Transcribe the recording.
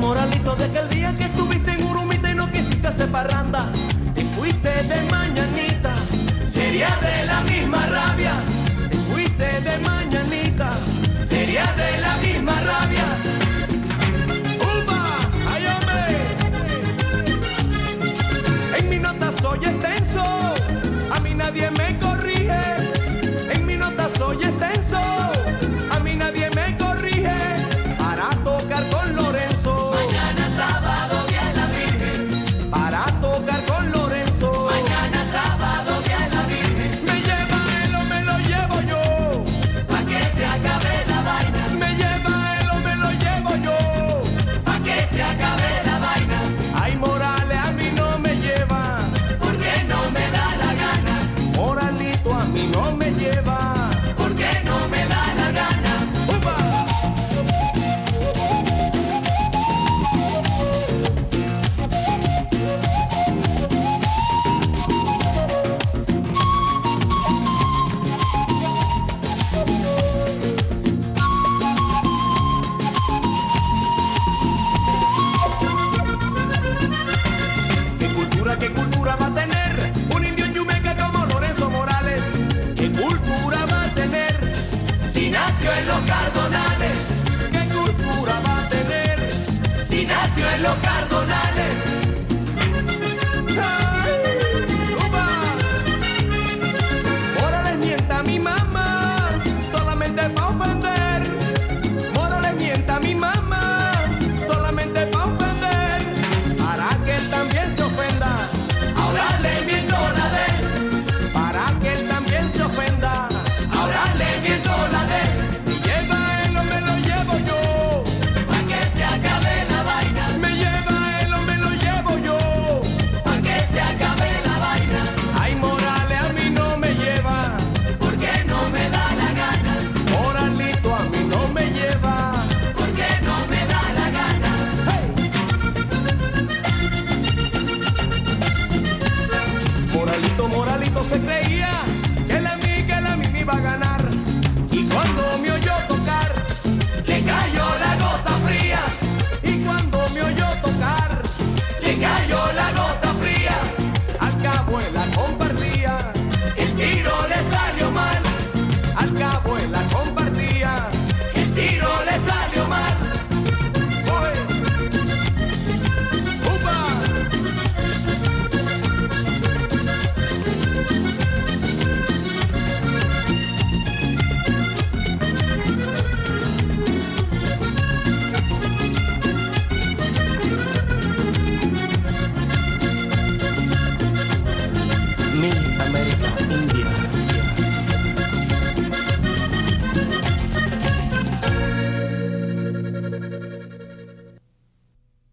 Moralito, de aquel día que estuviste en Urumita y no quisiste hacer parranda, te fuiste de mañanita, sería de la misma rabia. Te fuiste de mañanita, sería de la misma rabia. ¡Upa! ¡Ay, hombre! En mi nota soy extenso, a mí nadie me corrige. En mi nota soy extenso, a mí nadie me corrige. Para tocar con Lorenzo, Mañana sábado día de la Virgen. para tocar con Lorenzo. Mañana sábado día de la Virgen. Me lleva él o me lo llevo yo. Pa' que se acabe la vaina. Me lleva él o me lo llevo yo. Pa' que se acabe la vaina. Ay, Morales a mí no me lleva, Porque no me da la gana. Moralito a mí no me lleva. Porque no me da la gana. ¡Upa! ¿Qué cultura va a tener un indio en Yumeca como Lorenzo Morales? ¿Qué cultura va a tener Si nació en los Cardonales. ¿Qué cultura va a tener? Si nació en los Cardonales. ¡Ay! ¡Upa! Morales mienta a mi mamá solamente pa' ofender. Morales mienta a mi mamá solamente pa' ofender. Para que él también se ofenda. Ahora le miento la de él. Para que él también se ofenda. Ahora le miento la de él. Me lleva él o me lo llevo yo. Pa' que se acabe la vaina. Me lleva él o me lo llevo yo. Pa' que se acabe la vaina. Ay, Morales a mí no me lleva. Porque no me da la gana. Moralito a mí no me lleva. Porque no me da la gana. ¡Hey! Moralito se creía que la mí me iba a ganar. Y cuando me oyó tocar, Le cayó la gota fría. y cuando me oyó tocar, Le cayó la gota fría. al cabo él la compartía. El tiro le salió mal. Al cabo él la compartía. El tiro le salió mal. ¡Oye! ¡Upa! Mi América India.